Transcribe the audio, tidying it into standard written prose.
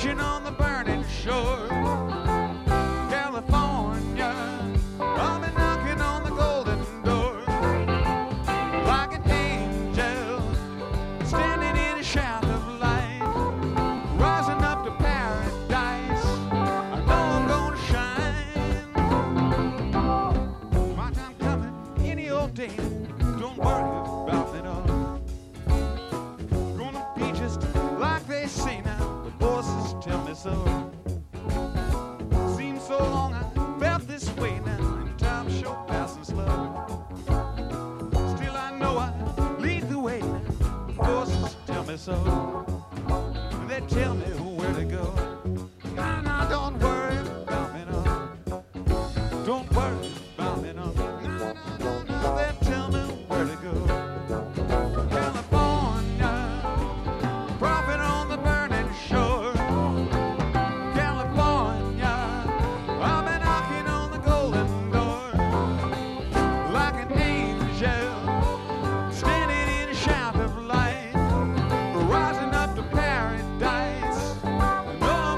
marching on the burning shore. California, I've been knocking on the golden door. Like an angel, standing in a shaft of light, rising up to paradise. I know I'm gonna shine. My time coming any old day. Don't worry about me, no. Gonna be just like they say now. The voices tell me so. Seems so long I felt this way now, and time sure passing slow. Still I know I lead the way now. The voices tell me so. They tell me where to go. Nah, nah, don't worry about me, no. Don't worry about me, no. Nah, nah, no, no. They tell me where to go. California, prophet on the burning shore. California, I've been knocking on the golden door. Like an angel, standing in a shaft of light, rising up to paradise. I know